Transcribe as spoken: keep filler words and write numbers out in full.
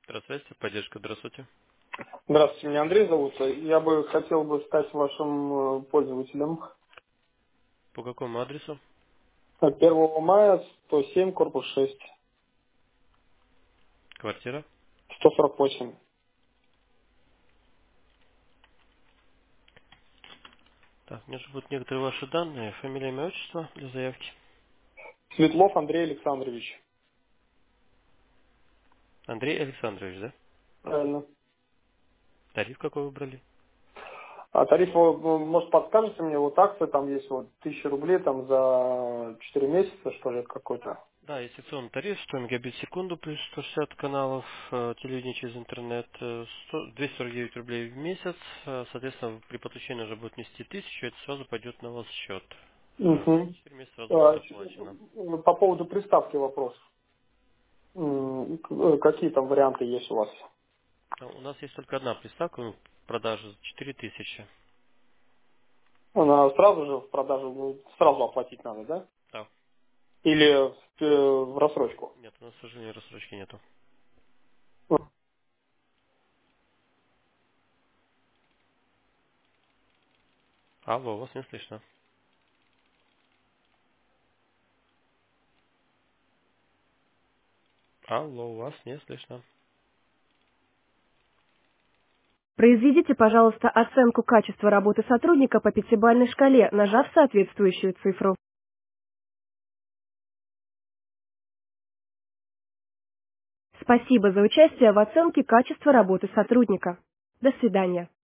Здравствуйте, поддержка, здравствуйте. Здравствуйте, меня Андрей зовут. Я бы хотел бы стать вашим э, пользователем. По какому адресу? Первого мая, сто семь, корпус шесть, Квартира? сто сорок восемь. Так, мне ждут некоторые ваши данные, фамилия, имя, отчество для заявки. Светлов Андрей Александрович. Андрей Александрович, да? Правильно. Тариф какой выбрали? А тариф, вы, ну, может, подскажете мне, вот акция там есть, вот, тысяча рублей там за четыре месяца, что ли, это какой-то? Да, есть акционный тариф, сто мегабит в секунду плюс сто шестьдесят каналов, э, телевидение через интернет, э, сто двести сорок девять рублей в месяц. Э, Соответственно, при подключении уже будет нести тысячу, это сразу пойдет на вас счет. Э, Угу. четыре месяца сразу будет А, ч- оплачено. по поводу приставки вопрос. М, к- э, Какие там варианты есть у вас? А У нас есть только одна приставка ну, в продаже за четыре тысячи. Она сразу же в продажу, ну, сразу оплатить надо, да? Да. Или в, э, в рассрочку? Нет, у нас, к сожалению, рассрочки нету. Алло, вас не слышно. Алло, вас не слышно. Произведите, пожалуйста, оценку качества работы сотрудника по пятибалльной шкале, нажав соответствующую цифру. Спасибо за участие в оценке качества работы сотрудника. До свидания.